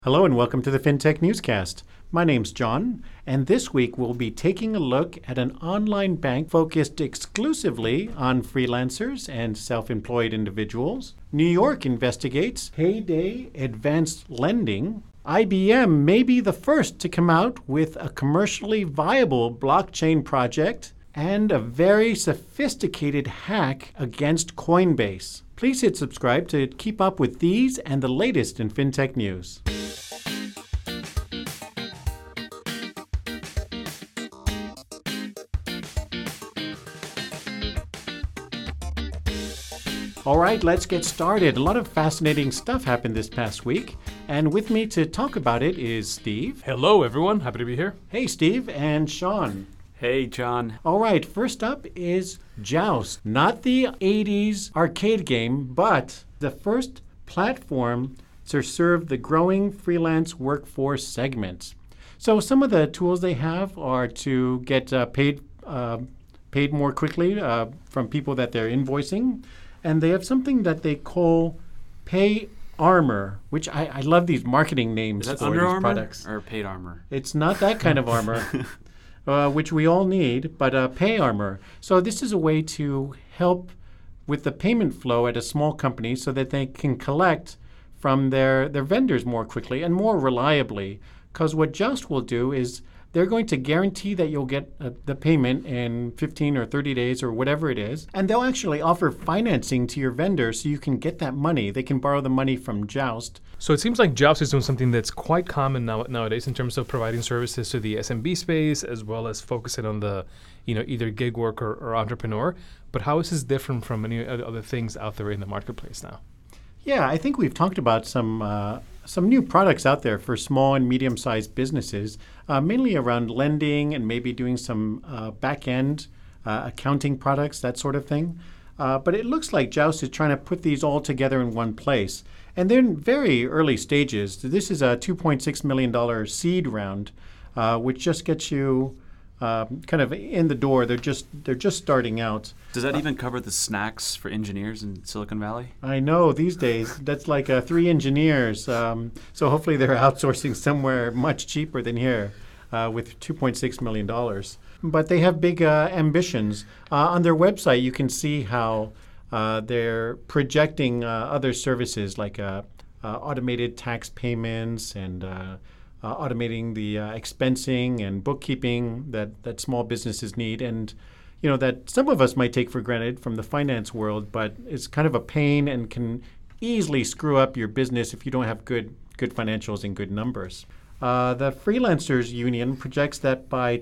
Hello and welcome to the FinTech Newscast. My name's John, and this week we'll be taking a look at an online bank focused exclusively on freelancers and self-employed individuals. New York investigates payday advanced lending. IBM may be the first to come out with a commercially viable blockchain project, and a very sophisticated hack against Coinbase. Please hit subscribe to keep up with these and the latest in FinTech news. All right, let's get started. A lot of fascinating stuff happened this past week. And with me to talk about it is Steve. Hello, everyone. Happy to be here. Hey, Steve. And Sean. Hey, John. All right, first up is Joust. Not the 80s arcade game, but the first platform to serve the growing freelance workforce segment. So some of the tools they have are to get paid more quickly from people that they're invoicing. And they have something that they call Pay Armor, which I love these marketing names Is that for Under these Armour products. or Paid Armor? It's not that kind of armor, which we all need, but Pay Armor. So this is a way to help with the payment flow at a small company so that they can collect from their vendors more quickly and more reliably. Because what Joust will do is they're going to guarantee that you'll get the payment in 15 or 30 days or whatever it is. And they'll actually offer financing to your vendor so you can get that money. They can borrow the money from Joust. So it seems like Joust is doing something that's quite common nowadays in terms of providing services to the SMB space as well as focusing on the, either gig worker or entrepreneur. But how is this different from many other things out there in the marketplace now? Yeah, I think we've talked about some new products out there for small and medium-sized businesses, mainly around lending and maybe doing some back-end accounting products, that sort of thing. But it looks like Joust is trying to put these all together in one place. And they're in very early stages. This is a $2.6 million seed round, which just gets you kind of in the door. They're just starting out. Does that even cover the snacks for engineers in Silicon Valley? I know these days that's like 3 engineers. So hopefully they're outsourcing somewhere much cheaper than here with $2.6 million. But they have big ambitions. On their website, you can see how they're projecting other services like automated tax payments and automating the expensing and bookkeeping that small businesses need, and that some of us might take for granted from the finance world, but it's kind of a pain and can easily screw up your business if you don't have good financials and good numbers. The Freelancers Union projects that by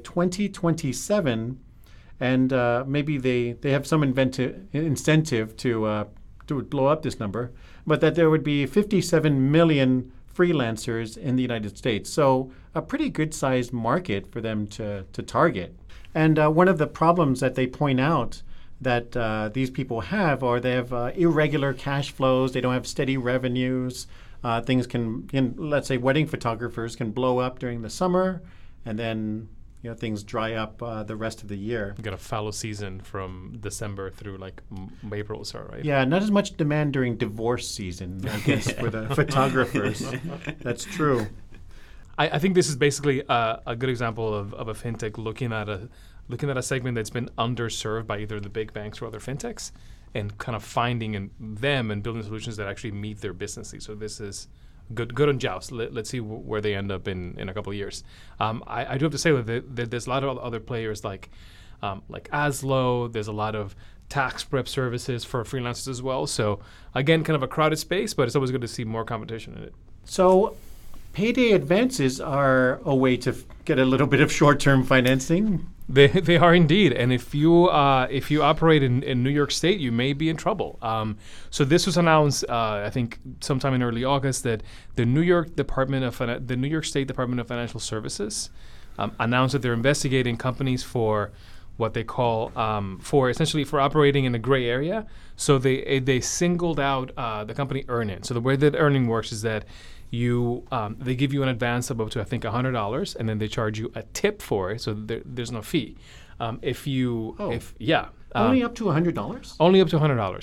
2027, and maybe they have some incentive to blow up this number, but that there would be 57 million freelancers in the United States. So a pretty good-sized market for them to target. And one of the problems that they point out that these people have are they have irregular cash flows. They don't have steady revenues. Things let's say wedding photographers can blow up during the summer, and then things dry up the rest of the year. You got a fallow season from December through like April or so, right? Yeah, not as much demand during divorce season, I guess, for the photographers. That's true. I think this is basically a good example of a fintech looking at a segment that's been underserved by either the big banks or other fintechs, and kind of finding them and building solutions that actually meet their business needs. So this is good on Joust. Let's see where they end up in a couple of years. I do have to say that there's a lot of other players like Aslo. There's a lot of tax prep services for freelancers as well. So again, kind of a crowded space, but it's always good to see more competition in it. So payday advances are a way to get a little bit of short-term financing. They are indeed, and if you operate in New York State, you may be in trouble. So this was announced, I think, sometime in early August, that the New York State Department of Financial Services announced that they're investigating companies for what they call for operating in a gray area. So they singled out the company Earnin. So the way that Earnin works is that they give you an advance of up to I think $100, and then they charge you a tip for it. So there's no fee. Only up to $100? Only up to $100, yeah.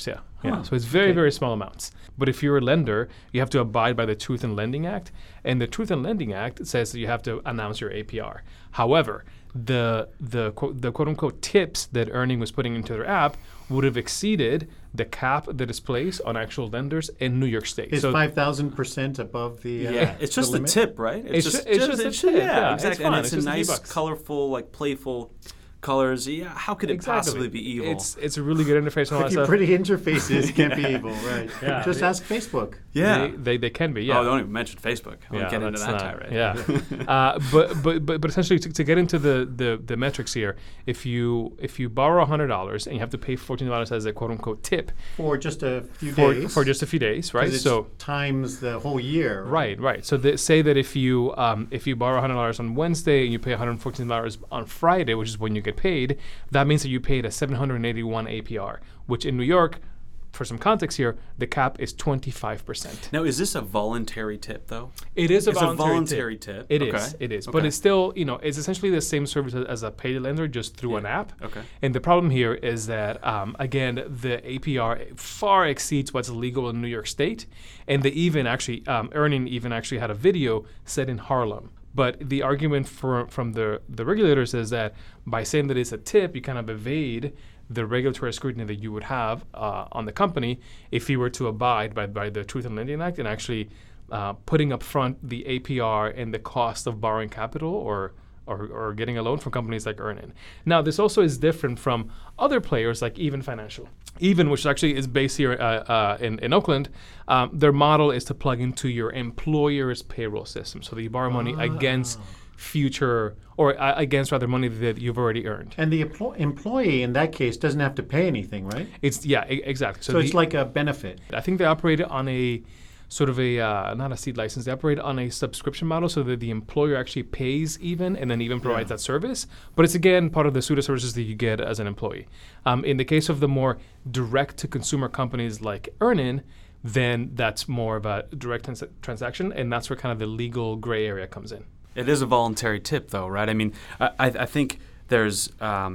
Yeah, so it's very small amounts. But if you're a lender, you have to abide by the Truth in Lending Act, and the Truth in Lending Act says that you have to announce your APR. However, the quote unquote tips that Earning was putting into their app would have exceeded the cap that is placed on actual lenders in New York State. Is So 5,000% above the Yeah, it's just the limit? tip, right? It's just a tip. Yeah, it's exactly. fun. And It's it's a just nice, $50. colorful, like playful colors. Yeah, how could it possibly be evil? It's a really good interface and all that If you stuff. pretty interfaces can't be evil, right? Yeah. Just ask Facebook. yeah. They can be, yeah. Oh, don't even mention Facebook. I won't get into that's that not- tirade. Yeah, but essentially to get into the metrics here, if you borrow $100 and you have to pay $14 as a quote unquote tip For just a few for days. just a few days, 'Cause right? it's So times the whole year. right. So say that if you borrow $100 on Wednesday and you pay $114 on Friday, which is when you get paid, that means that you paid a 781 APR, which in New York, for some context here, the cap is 25%. Now, is this a voluntary tip, though? It is It's a voluntary tip. It Okay. is. It is. Okay. But it's still, it's essentially the same service as a pay lender, just through an app. Okay. And the problem here is that, again, the APR far exceeds what's legal in New York State. And they even actually, Earning even actually had a video set in Harlem. But the argument from the regulators is that by saying that it's a tip, you kind of evade the regulatory scrutiny that you would have on the company if you were to abide by the Truth in Lending Act and actually putting up front the APR and the cost of borrowing capital or getting a loan from companies like Earnin. Now, this also is different from other players like Even Financial. Even, which actually is based here in Oakland, their model is to plug into your employer's payroll system. So that you borrow money against future, or against rather money that you've already earned. And the employee in that case doesn't have to pay anything, right? Exactly. So it's like a benefit. I think they operate on a sort of a, not a seed license, they operate on a subscription model so that the employer actually pays Even and then Even provides that service. But it's again part of the suite of services that you get as an employee. In the case of the more direct-to-consumer companies like Earnin, then that's more of a direct transaction, and that's where kind of the legal gray area comes in. It is a voluntary tip, though, right? I mean, I think there's,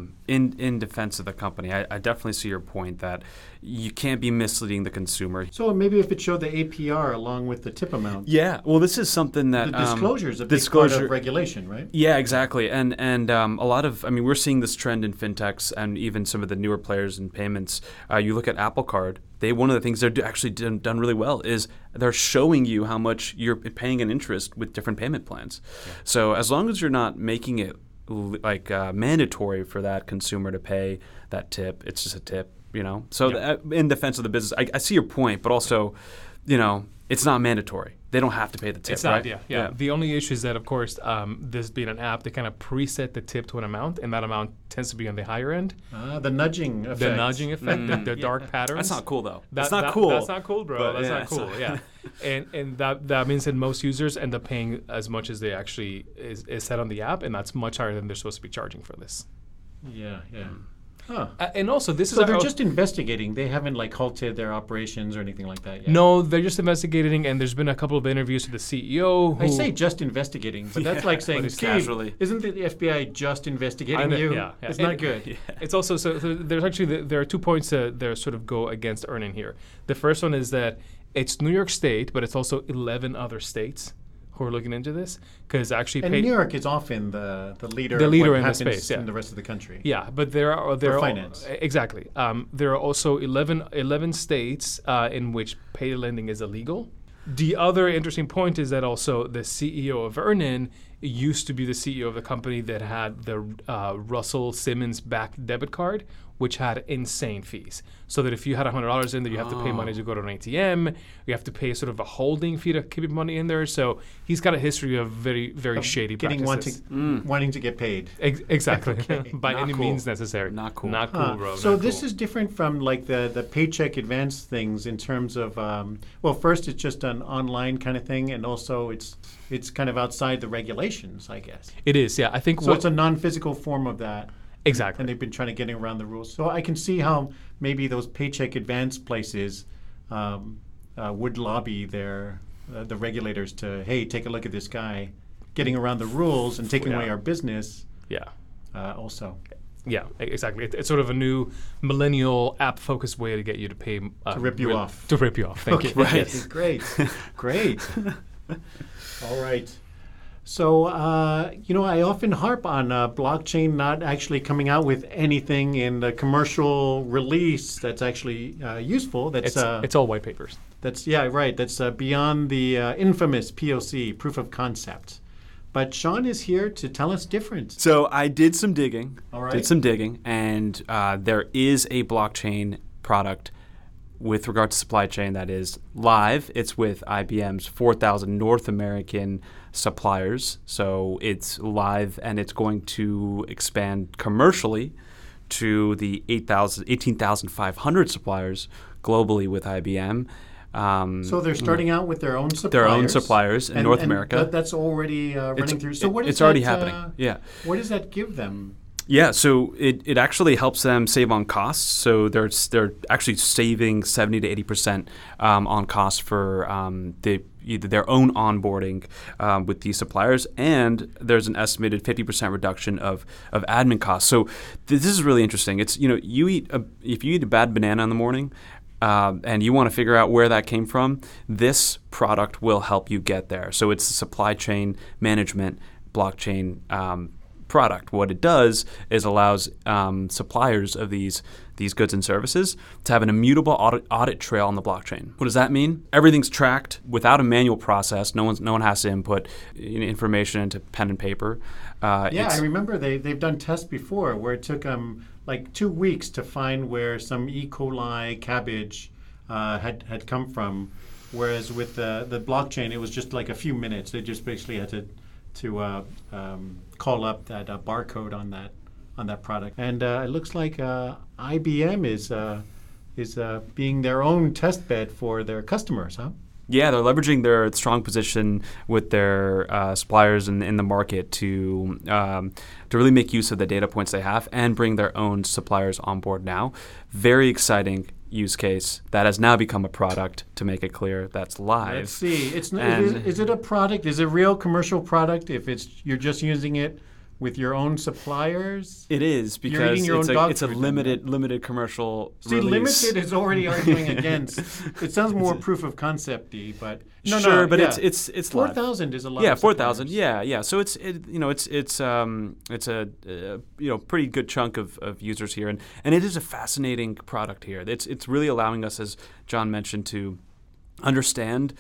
in defense of the company, I definitely see your point that you can't be misleading the consumer. So maybe if it showed the APR along with the tip amount. Yeah, well, this is something that The disclosure is a big part of regulation, right? Yeah, exactly. And a lot of, we're seeing this trend in fintechs and even some of the newer players in payments. You look at Apple Card. One of the things they're actually done really well is they're showing you how much you're paying in interest with different payment plans. Yeah. So as long as you're not making it mandatory for that consumer to pay that tip, it's just a tip, So in defense of the business, I see your point, but also, it's not mandatory. They don't have to pay the tip, it's not, right? Yeah. The only issue is that, of course, this being an app, they kind of preset the tip to an amount, and that amount tends to be on the higher end. The nudging effect. The nudging effect, the dark patterns. That's not cool, though. That's not cool. That's not cool, bro. But, that's not cool. Yeah, and that means that most users end up paying as much as they actually is set on the app, and that's much higher than they're supposed to be charging for this. Yeah. Huh. And also, this is so they're just investigating. They haven't halted their operations or anything like that yet. No, they're just investigating, and there's been a couple of interviews with the CEO. I say just investigating, but that's like saying, it's Steve, casually. Isn't the FBI just investigating you? Yeah. It's not good. Yeah. It's also so there's actually there are 2 points that sort of go against Earnin here. The first one is that it's New York State, but it's also 11 other states who are looking into this because actually and New York is often the leader. The leader of what in the happens space, yeah. in the rest of the country. Yeah, but there are finance. Exactly. There are also 11 states in which pay lending is illegal. The other interesting point is that also the CEO of Earnin used to be the CEO of the company that had the Russell Simmons backed debit card, which had insane fees. So that if you had $100 in there, you have to pay money to go to an ATM. You have to pay sort of a holding fee to keep your money in there. So he's got a history of very, very shady practices. Wanting to get paid. Exactly. By Not any cool. means necessary. Not cool. Not cool, bro. So Not this cool. is different from the paycheck advance things in terms of, well, first it's just an online kind of thing, and also it's kind of outside the regulations, I guess. It is, yeah. I think So it's a non-physical form of that. exactly. And they've been trying to get around the rules. So I can see how maybe those paycheck advance places would lobby the regulators to, hey, take a look at this guy getting around the rules and taking away our business Yeah. also. Yeah, exactly. It's sort of a new millennial app-focused way to get you to pay To rip you off. To rip you off. Thank you. Right. Yes. Great. Great. All right. So, I often harp on blockchain not actually coming out with anything in the commercial release that's actually useful. It's all white papers. That's right. That's beyond the infamous POC, proof of concept. But Sean is here to tell us different. So I did some digging. All right. Did some digging, and there is a blockchain product with regard to supply chain that is live. It's with IBM's 4,000 North American suppliers. So it's live, and it's going to expand commercially to the 18,500 suppliers globally with IBM. So they're starting out with their own suppliers. Their own suppliers in North America. That's already running through. So what is it's already that, happening. Yeah. What does that give them? Yeah, so it actually helps them save on costs. So they're actually saving 70 to 80% on costs for either their own onboarding with these suppliers, and there's an estimated 50% reduction of admin costs. So this is really interesting. It's if you eat a bad banana in the morning. And you want to figure out where that came from, this product will help you get there. So it's a supply chain management blockchain product. What it does is allows suppliers of these goods and services to have an immutable audit trail on the blockchain. What does that mean? Everything's tracked without a manual process. No one has to input information into pen and paper. I remember they've done tests before where it took like 2 weeks to find where some E. coli cabbage had come from, whereas with the blockchain it was just like a few minutes. They just basically had to call up that barcode on that product, and it looks like IBM is being their own test bed for their customers, huh? Yeah, they're leveraging their strong position with their suppliers in the market to really make use of the data points they have and bring their own suppliers on board now. Very exciting use case that has now become a product, to make it clear, that's live. Let's see. Is it a product? Is it a real commercial product if you're just using it with your own suppliers? It is, because it's a limited commercial release. Limited is already arguing against. It sounds more proof of concept-y, but it's 4,000 is a lot. Yeah, of 4,000. suppliers. Yeah. So it's a pretty good chunk of users here, and it is a fascinating product here. It's really allowing us, as John mentioned, to understand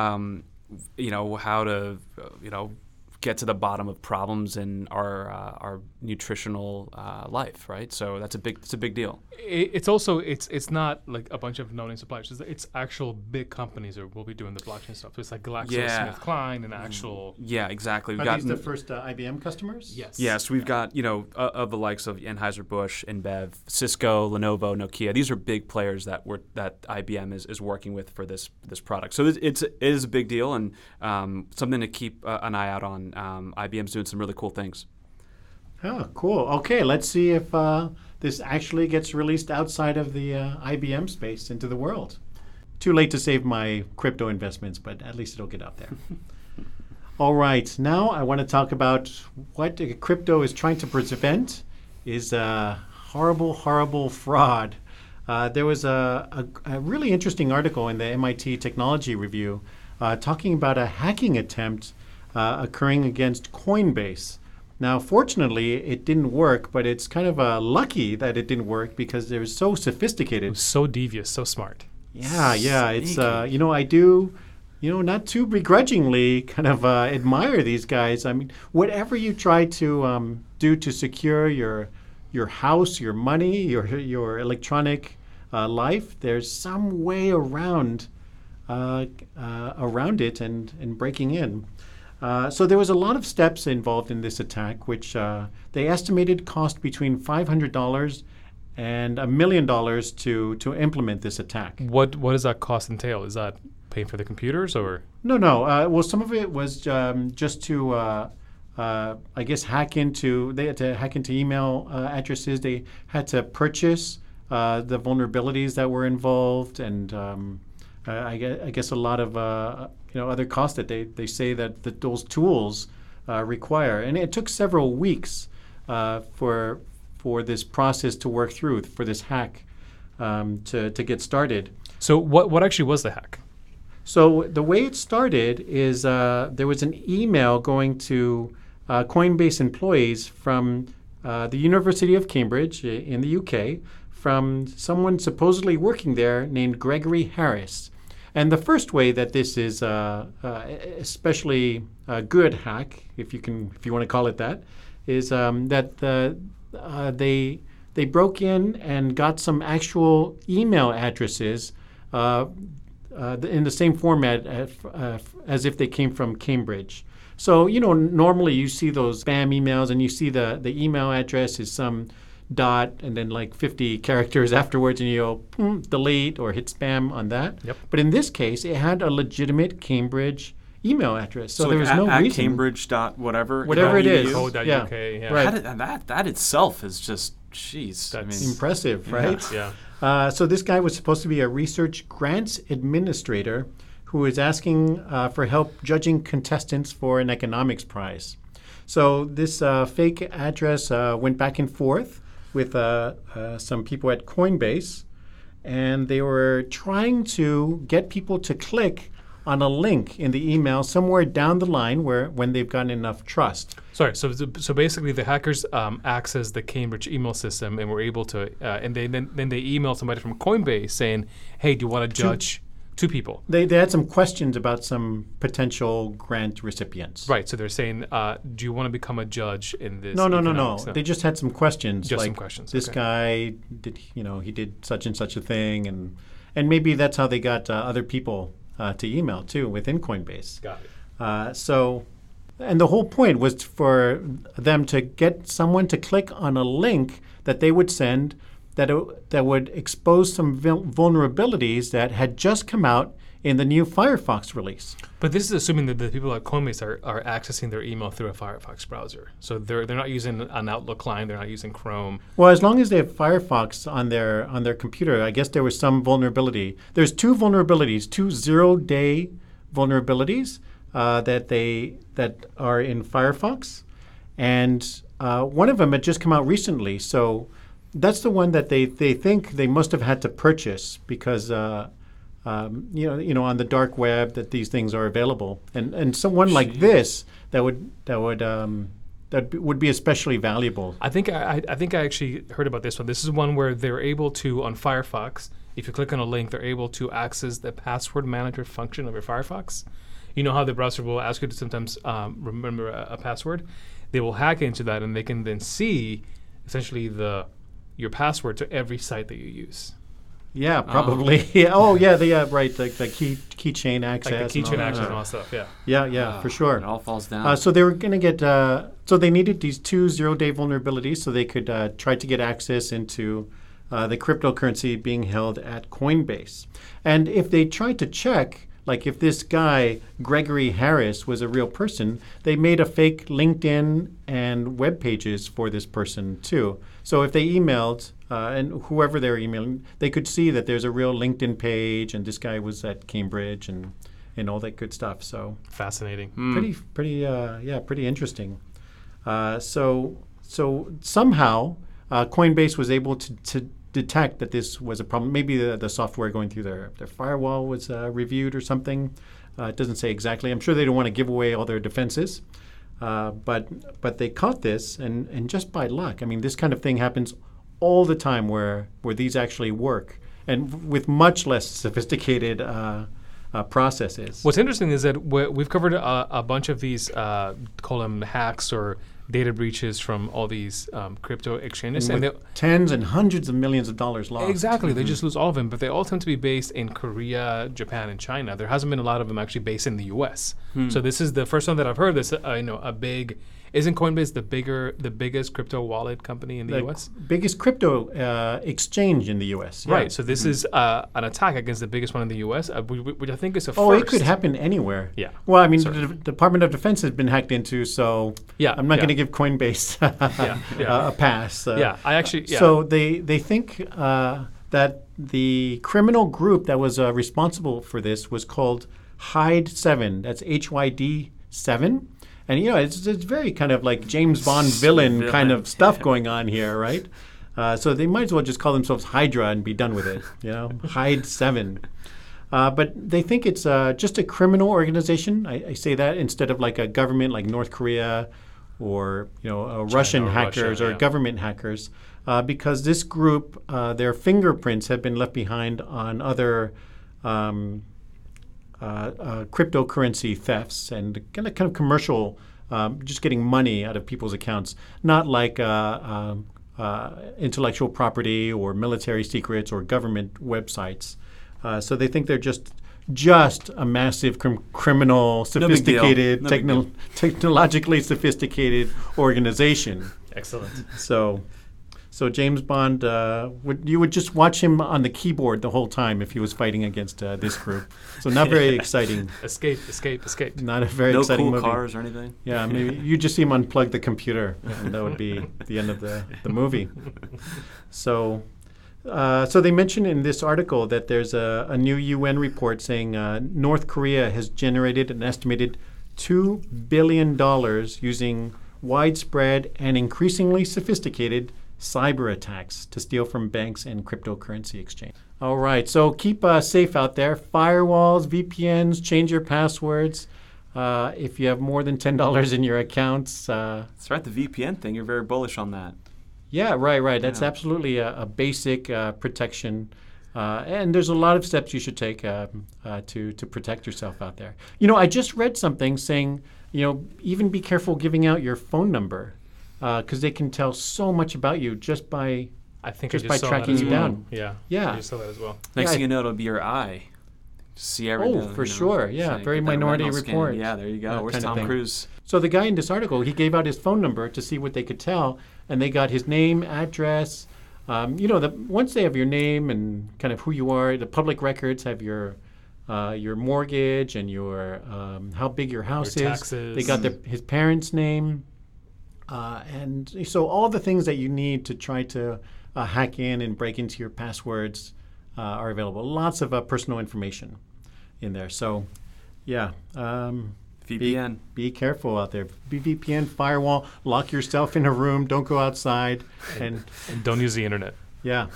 how to get to the bottom of problems in our nutritional life, right? So it's a big deal. It's also it's not like a bunch of no-name suppliers. It's actual big companies that will be doing the blockchain stuff. So it's like GlaxoSmithKline and actual. Yeah, exactly. Are these the first IBM customers? Yes. Yes, we've got of the likes of Anheuser-Busch, InBev, Cisco, Lenovo, Nokia. These are big players that IBM is working with for this product. So it is a big deal, and something to keep an eye out on. IBM's doing some really cool things. Oh, cool. Okay, let's see if this actually gets released outside of the IBM space into the world. Too late to save my crypto investments, but at least it'll get out there. All right, now I want to talk about what crypto is trying to prevent is horrible fraud. There was a really interesting article in the MIT Technology Review talking about a hacking attempt occurring against Coinbase. Now, fortunately, it didn't work, but it's kind of lucky that it didn't work because they're so sophisticated. It was so devious, so smart. Yeah. It's I do, not too begrudgingly kind of admire these guys. I mean, whatever you try to do to secure your house, your money, your electronic life, there's some way around it and breaking in. So there was a lot of steps involved in this attack, which they estimated cost between $500 and $1 million to implement this attack. What does that cost entail? Is that paying for the computers or? No. Well, some of it was just to, I guess, they had to hack into email addresses. They had to purchase the vulnerabilities that were involved, and I guess a lot of other costs that they say that those tools require, and it took several weeks for for this process to work through, for this hack to get started. So what actually was the hack? So the way it started is there was an email going to Coinbase employees from the University of Cambridge in the UK from someone supposedly working there named Gregory Harris. And the first way that this is especially a good hack, if you want to call it that, is that they broke in and got some actual email addresses in the same format as if they came from Cambridge. So, normally you see those spam emails and you see the email address is some dot and then like 50 characters afterwards and you go delete or hit spam on that. Yep. But in this case, it had a legitimate Cambridge email address. So there was like no at reason. Cambridge dot whatever. Whatever it is. .co.uk, Yeah. yeah. Right. That itself is just, jeez. That's Impressive, right? Yeah. So this guy was supposed to be a research grants administrator who is asking for help judging contestants for an economics prize. So this fake address went back and forth with some people at Coinbase, and they were trying to get people to click on a link in the email somewhere down the line when they've gotten enough trust. Sorry. So basically, the hackers accessed the Cambridge email system and were able to, and then they emailed somebody from Coinbase saying, "Hey, do you want to judge two people?" They had some questions about some potential grant recipients. Right. So they're saying, "Do you want to become a judge in this?" No. economics?" They just had some questions. Just like, some questions, This okay. guy did, he did such and such a thing, and maybe that's how they got other people to email too within Coinbase. Got it. And the whole point was for them to get someone to click on a link that they would send that would expose some vulnerabilities that had just come out in the new Firefox release. But this is assuming that the people at Coinbase are accessing their email through a Firefox browser. So they're not using an Outlook client. They're not using Chrome. Well, as long as they have Firefox on their computer, I guess there was some vulnerability. There's two 0-day vulnerabilities that are in Firefox, and one of them had just come out recently. So that's the one that they think they must have had to purchase because on the dark web that these things are available, and someone like this that would be especially valuable. I think I actually heard about this one. This is one where they're able to, on Firefox, if you click on a link, they're able to access the password manager function of your Firefox. You know how the browser will ask you to sometimes remember a password? They will hack into that, and they can then see essentially your password to every site that you use. Yeah, probably. Right. The keychain access. Like the keychain and all access that. and all that stuff, yeah. Yeah, for sure. It all falls down. So they were going to get. So they needed these two 0-day vulnerabilities so they could try to get access into the cryptocurrency being held at Coinbase. And if they tried to check, like if this guy Gregory Harris was a real person, they made a fake LinkedIn and web pages for this person too. So if they emailed and whoever they're emailing, they could see that there's a real LinkedIn page and this guy was at Cambridge and all that good stuff. So Fascinating. pretty interesting. So somehow Coinbase was able to detect that this was a problem. Maybe the software going through their firewall was reviewed or something. It doesn't say exactly. I'm sure they don't want to give away all their defenses. But they caught this, and just by luck. I mean, this kind of thing happens all the time where these actually work, and with much less sophisticated processes. What's interesting is that we've covered a bunch of these, call them hacks or data breaches from all these crypto exchanges. And with tens and hundreds of millions of dollars lost. Exactly. They just lose all of them, but they all tend to be based in Korea, Japan, and China. There hasn't been a lot of them actually based in the U.S. So this is the first time that I've heard this. A big. Isn't Coinbase the biggest crypto wallet company in the U.S.? Biggest crypto exchange in the U.S. Yeah. Right. So this is an attack against the biggest one in the U.S., which I think is a first. Oh, it could happen anywhere. Yeah. Well, I mean, the Department of Defense has been hacked into, so Yeah, I'm not yeah. going to give Coinbase a pass. I actually. Yeah. So they think that the criminal group that was responsible for this was called Hyd 7. That's HYD 7. And it's very kind of like James Bond villain kind of stuff going on here, right? So they might as well just call themselves Hydra and be done with it. Hyde 7. But they think it's just a criminal organization. I say that instead of like a government like North Korea or Russian hackers or government hackers, because this group, their fingerprints have been left behind on other cryptocurrency thefts and kind of commercial, just getting money out of people's accounts, not like intellectual property or military secrets or government websites. So they think they're just a massive criminal, sophisticated, technologically sophisticated organization. Excellent. So James Bond, you would just watch him on the keyboard the whole time if he was fighting against this group. So not very exciting. Escape. Not a very exciting movie. No cool cars or anything. Yeah, maybe you just see him unplug the computer, and that would be the end of the movie. So they mention in this article that there's a new UN report saying North Korea has generated an estimated $2 billion using widespread and increasingly sophisticated cyber attacks to steal from banks and cryptocurrency exchange. All right, so keep safe out there. Firewalls, VPNs, change your passwords. If you have more than $10 in your accounts. That's right, the VPN thing. You're very bullish on that. Yeah, right. That's absolutely a basic protection. And there's a lot of steps you should take to protect yourself out there. I just read something saying, even be careful giving out your phone number because they can tell so much about you just by tracking you down. Yeah. I just saw that as well. Next thing you know, it'll be your eye. See everything. Oh, for sure. Yeah, very Minority Report. Yeah, there you go. Where's Tom Cruise? So the guy in this article, he gave out his phone number to see what they could tell, and they got his name, address. Once they have your name and kind of who you are, the public records have your mortgage and your how big your house your is. Taxes. They got his parents' name, and so all the things that you need to try to hack in and break into your passwords are available. Lots of personal information in there. So, yeah. VPN. Be careful out there. VPN, firewall, lock yourself in a room, don't go outside. And don't use the internet. Yeah.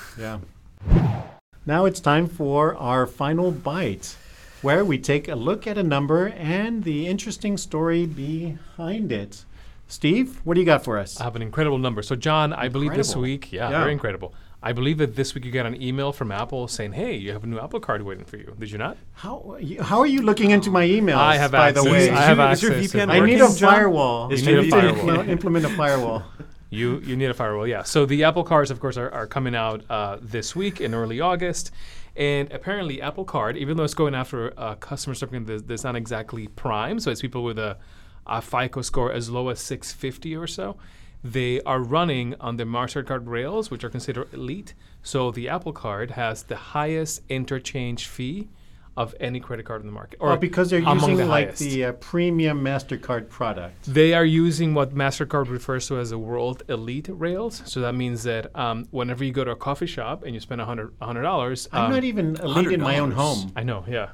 Now it's time for our final bite, where we take a look at a number and the interesting story behind it. Steve, what do you got for us? I have an incredible number. So, John, I believe this week, very incredible. I believe that this week you got an email from Apple saying, hey, you have a new Apple Card waiting for you. Did you not? How are you looking into my emails, I have by access. the way? I have access. Is your VPN I need a firewall. You need a firewall. Implement a firewall. You need a firewall, yeah. So the Apple Cards, of course, are coming out this week in early August. And apparently Apple Card, even though it's going after customer something that's not exactly prime, so it's people with a FICO score as low as 650 or so, they are running on the MasterCard rails, which are considered elite. So the Apple Card has the highest interchange fee of any credit card in the market. Or because they're using the premium MasterCard product. They are using what MasterCard refers to as the World Elite rails. So that means that whenever you go to a coffee shop and you spend $100, I'm not even elite in my own home. I know, yeah.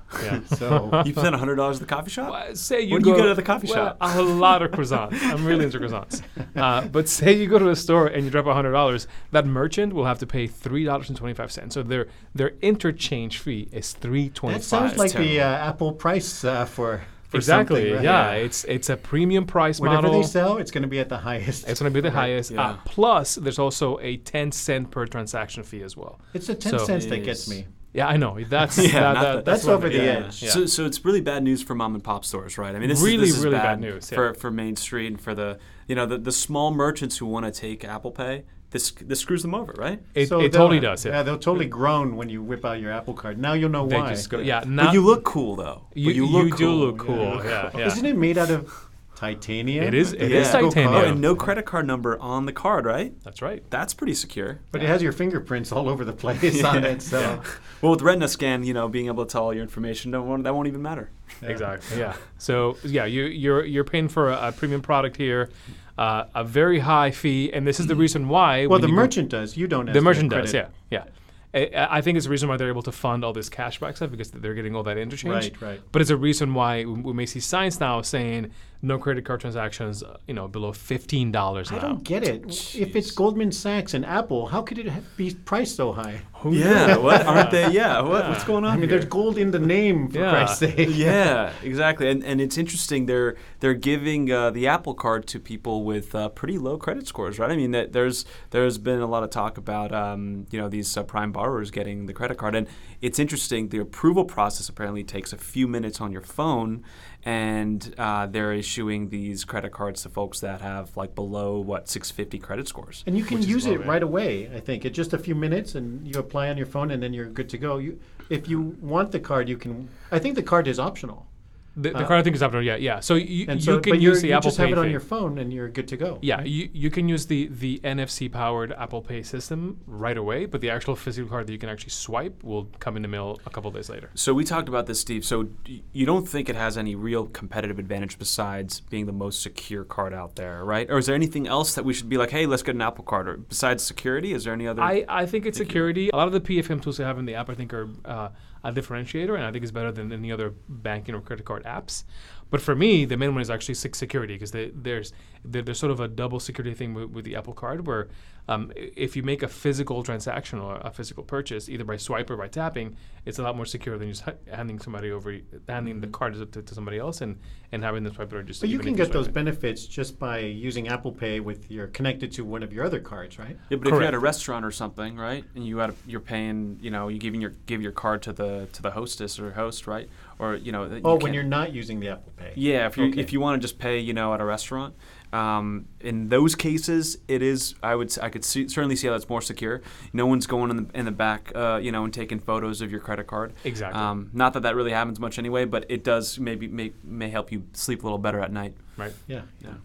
So you spend $100 at the coffee shop? Well, say you when go do you go to the coffee shop? A lot of croissants. I'm really into croissants. But say you go to a store and you drop $100, that merchant will have to pay $3.25. So their interchange fee is $3.25. Sounds like the Apple price for exactly. Right? Yeah, it's a premium price model. Whatever they sell, it's going to be at the highest. It's going to be the highest. Yeah. Plus, there's also a 10-cent per transaction fee as well. It's the 10 cents that gets me. Yeah, I know. That's that's over the edge. Yeah. So it's really bad news for mom and pop stores, right? I mean, this is really bad news for Main Street and for the small merchants who want to take Apple Pay. This screws them over, right? It totally does. Yeah, they'll totally groan when you whip out your Apple Card. Now you'll know why. Just go, but you look cool, though. You do look cool. Yeah. Isn't it made out of titanium? It is. It is titanium. Oh, and no credit card number on the card, right? That's right. That's pretty secure. But it has your fingerprints all over the place on it. So, well, with Retina scan, being able to tell all your information, that won't even matter. Yeah. Exactly. Yeah. So you're paying for a premium product here. A very high fee, and this is the reason why. Well, the merchant does. You don't. The merchant does. Yeah. I think it's the reason why they're able to fund all this cashback stuff because they're getting all that interchange. Right. But it's a reason why we may see signs now saying no credit card transactions, below $15 now. I don't get it. If it's Goldman Sachs and Apple, how could it be priced so high? Yeah, what aren't they? Yeah, what's going on? I mean, here? there's gold in the name, for Yeah. Christ's sake. Yeah, exactly. And it's interesting. They're giving the Apple Card to people with pretty low credit scores, right? I mean, there's been a lot of talk about these prime borrowers getting the credit card, and it's interesting. The approval process apparently takes a few minutes on your phone, and they're issuing these credit cards to folks that have like below 650 credit scores. And you can Which is use low, it right? right away, I think. It's just a few minutes, and you apply on your phone, and then you're good to go. If you want the card, you can. I think the card is optional. The card I think is up. Yeah. So you can but use the you Apple just Pay have it on thing. your phone, and you're good to go. Yeah, right? you can use the NFC-powered Apple Pay system right away, but the actual physical card that you can actually swipe will come in the mail a couple days later. So we talked about this, Steve. So you don't think it has any real competitive advantage besides being the most secure card out there, right? Or is there anything else that we should be like, hey, let's get an Apple Card? Or besides security, is there any other? I think it's security. A lot of the PFM tools they have in the app, I think, are a differentiator, and I think it's better than any other banking or credit card apps. But for me, the main one is actually security because there's sort of a double security thing with the Apple Card where if you make a physical transaction or a physical purchase, either by swipe or by tapping, it's a lot more secure than just handing the card to somebody else and having them swipe it or just. But you even can if get swipe those it. benefits just by using Apple Pay with you're connected to one of your other cards, right? Yeah, but if you're at Correct. a restaurant or something, right, and you're paying, you give your card to the hostess or host, right, or When you're not using the Apple Pay. Yeah, if you want to just pay, at a restaurant, in those cases, it is. I could certainly see how that's more secure. No one's going in the back, and taking photos of your credit card. Exactly. Not that really happens much anyway, but it does may help you sleep a little better at night. Right. Yeah.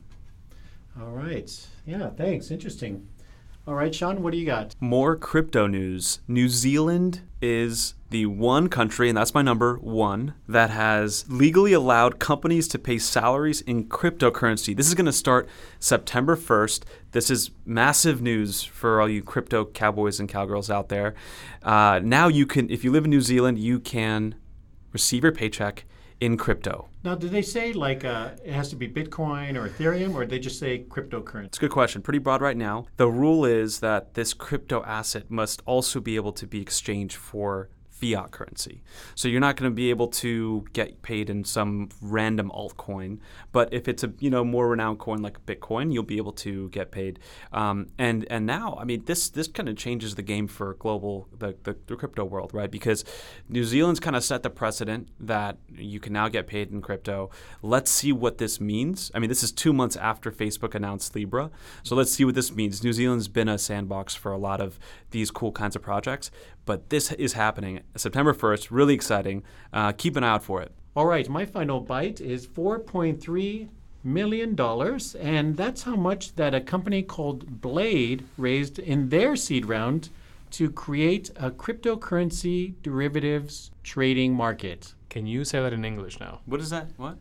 All right. Yeah, thanks. Interesting. All right, Sean, what do you got? More crypto news. New Zealand is the one country, and that's my number one, that has legally allowed companies to pay salaries in cryptocurrency. This is going to start September 1st. This is massive news for all you crypto cowboys and cowgirls out there. Now you can, if you live in New Zealand, you can receive your paycheck in crypto. Now, do they say it has to be Bitcoin or Ethereum, or they just say cryptocurrency? It's a good question. Pretty broad right now. The rule is that this crypto asset must also be able to be exchanged for fiat currency. So you're not going to be able to get paid in some random altcoin, but if it's a more renowned coin like Bitcoin, you'll be able to get paid. And now, I mean, this kind of changes the game for the crypto world, right? Because New Zealand's kind of set the precedent that you can now get paid in crypto. Let's see what this means. I mean, this is 2 months after Facebook announced Libra, so let's see what this means. New Zealand's been a sandbox for a lot of these cool kinds of projects, but this is happening September 1st. Really exciting. Keep an eye out for it. All right, my final bite is $4.3 million, and that's how much that a company called Blade raised in their seed round to create a cryptocurrency derivatives trading market. Can you say that in English now? What is that? What?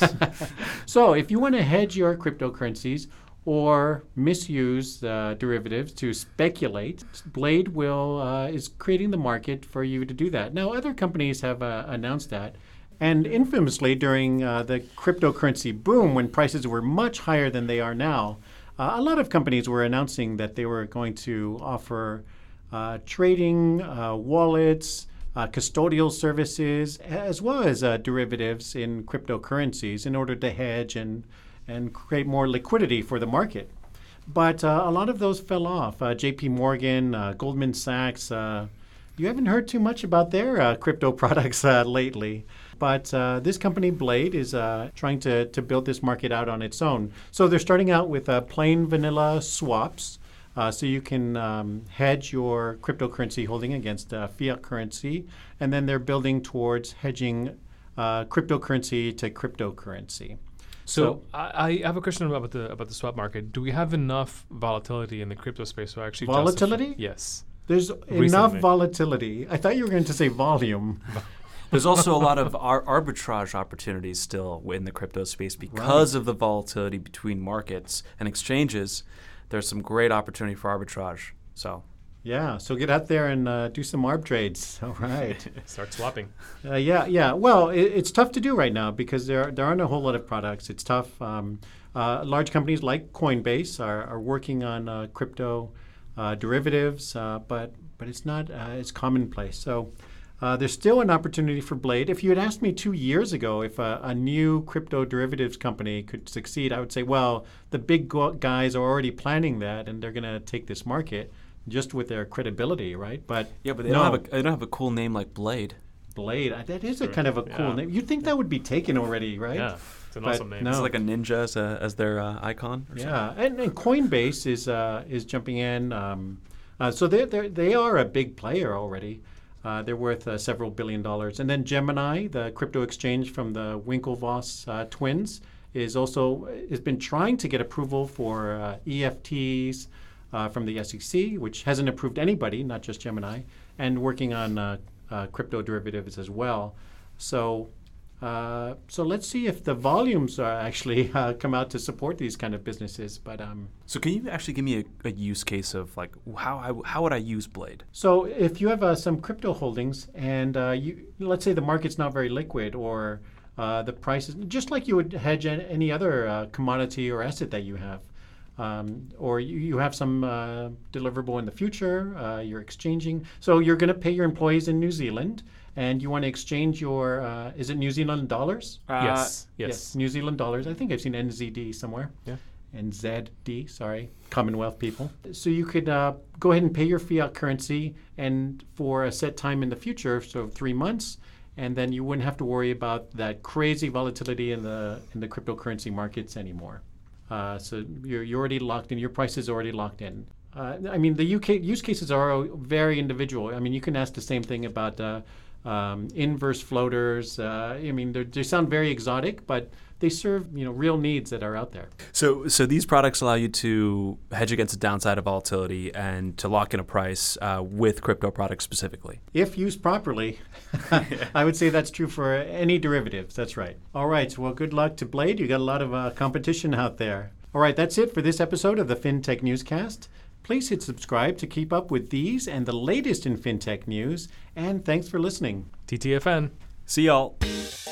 So if you want to hedge your cryptocurrencies or misuse derivatives to speculate, Blade is creating the market for you to do that. Now, other companies have announced that. And infamously, during the cryptocurrency boom, when prices were much higher than they are now, a lot of companies were announcing that they were going to offer trading, wallets, custodial services, as well as derivatives in cryptocurrencies in order to hedge and create more liquidity for the market. But a lot of those fell off. JP Morgan, Goldman Sachs, you haven't heard too much about their crypto products lately. But this company, Blade, is trying to build this market out on its own. So they're starting out with plain vanilla swaps. So you can hedge your cryptocurrency holding against fiat currency. And then they're building towards hedging cryptocurrency to cryptocurrency. So I have a question about the swap market. Do we have enough volatility in the crypto space to actually Volatility? Yes. There's enough volatility. I thought you were going to say volume. There's also a lot of arbitrage opportunities still in the crypto space because of the volatility between markets and exchanges. There's some great opportunity for arbitrage. So Yeah, so get out there and do some arb trades. All right. Start swapping. Yeah. Well, it's tough to do right now because there aren't a whole lot of products. It's tough. Large companies like Coinbase are working on crypto derivatives, but it's not it's commonplace. So there's still an opportunity for Blade. If you had asked me 2 years ago if a new crypto derivatives company could succeed, I would say, well, the big guys are already planning that, and they're going to take this market just with their credibility, right? But Yeah, but they no. don't have a cool name like Blade. Blade, that is a kind of a cool Yeah. name. You'd think that would be taken already, right? Yeah, it's an But awesome name. no. It's like a ninja as their icon. Or Yeah, and Coinbase is jumping in. So they are a big player already. They're worth several $billion. And then Gemini, the crypto exchange from the Winklevoss twins, has been trying to get approval for EFTs from the SEC, which hasn't approved anybody, not just Gemini, and working on crypto derivatives as well. So let's see if the volumes actually come out to support these kind of businesses. But So can you actually give me a use case of like how would I use Blade? so if you have some crypto holdings and let's say the market's not very liquid or the prices, just like you would hedge any other commodity or asset that you have, or you have some deliverable in the future, you're exchanging. So you're going to pay your employees in New Zealand, and you want to exchange your, is it New Zealand dollars? Yes. New Zealand dollars. I think I've seen NZD somewhere. Yeah. NZD, sorry, Commonwealth people. So you could go ahead and pay your fiat currency and for a set time in the future, so 3 months, and then you wouldn't have to worry about that crazy volatility in the cryptocurrency markets anymore. So you're already locked in. Your price is already locked in. I mean, the UK use cases are very individual. I mean, you can ask the same thing about inverse floaters. I mean, they sound very exotic, but they serve real needs that are out there. So these products allow you to hedge against the downside of volatility and to lock in a price with crypto products specifically. If used properly, I would say that's true for any derivatives. That's right. All right. Well, good luck to Blade. You got a lot of competition out there. All right. That's it for this episode of the FinTech Newscast. Please hit subscribe to keep up with these and the latest in FinTech news. And thanks for listening. TTFN. See y'all.